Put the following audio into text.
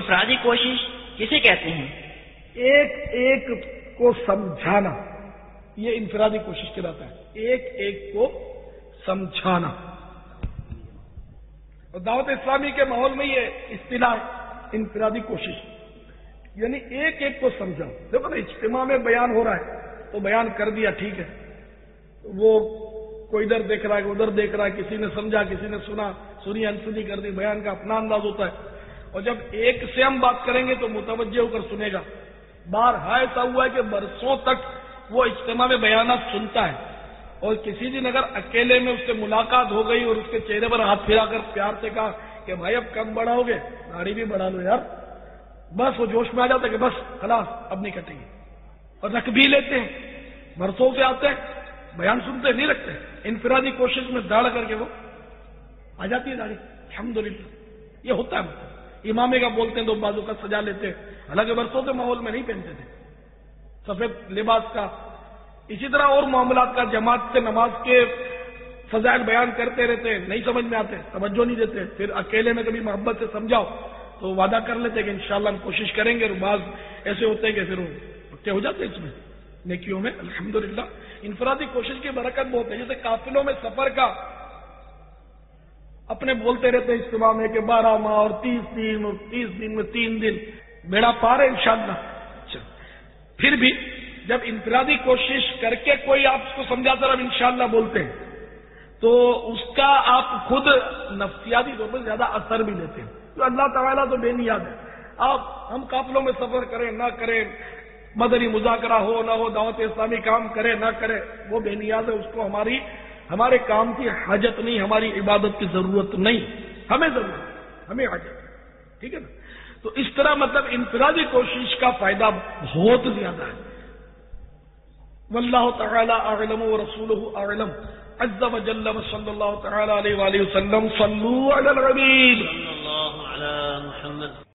انفرادی کوشش کسے کہتے ہیں؟ ایک ایک کو سمجھانا، یہ انفرادی کوشش کہلاتا ہے، ایک ایک کو سمجھانا. اور دعوت اسلامی کے ماحول میں یہ اصطلاح انفرادی کوشش، یعنی ایک ایک کو سمجھاؤ. دیکھو نا، اجتماع میں بیان ہو رہا ہے تو بیان کر دیا، ٹھیک ہے، وہ کوئی ادھر دیکھ رہا ہے، ادھر دیکھ رہا ہے، کسی نے سمجھا، کسی نے سنا، سنی انسنی کر دی. بیان کا اپنا انداز ہوتا ہے. اور جب ایک سے ہم بات کریں گے تو متوجہ ہو کر سنے گا. بارہا ایسا ہوا ہے کہ برسوں تک وہ اجتماع میں بیانات سنتا ہے، اور کسی دن اگر اکیلے میں اس سے ملاقات ہو گئی اور اس کے چہرے پر ہاتھ پھرا کر پیار سے کہا کہ بھائی اب کم بڑھاؤ گے، داڑھی بھی بڑھا لو یار، بس وہ جوش میں آ جاتا ہے کہ بس خلاص اب نہیں کٹیں گے. اور رکھ بھی لیتے ہیں، برسوں سے آتے ہیں، بیان سنتے نہیں رکھتے. انفرادی کوشش میں داڑھ کر کے وہ آ جاتی ہے داڑھی. الحمدللہ یہ ہوتا ہے. امامے کا بولتے ہیں تو بازو کا سجا لیتے ہیں، حالانکہ برسوں سے ماحول میں نہیں پہنتے تھے سفید لباس کا. اسی طرح اور معاملات کا، جماعت سے نماز کے فضائل بیان کرتے رہتے ہیں، نہیں سمجھ میں آتے، توجہ نہیں دیتے. پھر اکیلے میں کبھی محبت سے سمجھاؤ تو وعدہ کر لیتے کہ انشاءاللہ ہم کوشش کریں گے. اور بعض ایسے ہوتے ہیں کہ پھر وہ پکے ہو جاتے ہیں اس میں نیکیوں میں. الحمدللہ انفرادی کوشش کی برکت بہت ہے. جیسے قافلوں میں سفر کا اپنے بولتے رہتے ہیں اجتماع میں کہ 12 ماہ اور 30 دن اور 30 دن میں 3 دن بیڑا پار ہے انشاءاللہ. پھر بھی جب انفرادی کوشش کر کے کوئی آپ کو سمجھاتا رہا انشاءاللہ بولتے ہیں تو اس کا آپ خود نفسیاتی طور پر زیادہ اثر بھی لیتے ہیں. تو اللہ تعالیٰ تو بے نیاز ہے. ہم قافلوں میں سفر کریں نہ کریں، مدنی مذاکرہ ہو نہ ہو، دعوت اسلامی کام کرے نہ کرے، وہ بے نیاز ہے. اس کو ہمارے کام کی حاجت نہیں، ہماری عبادت کی ضرورت نہیں، ہمیں ضرورت، ہمیں حاجت. ٹھیک ہے نا؟ تو اس طرح مطلب انفرادی کوشش کا فائدہ بہت زیادہ ہے. واللہ تعالی اعلم ورسولہ اعلم عز وجل وصلی اللہ تعالی علیہ وآلہ وسلم. صلوا علی الحبیب.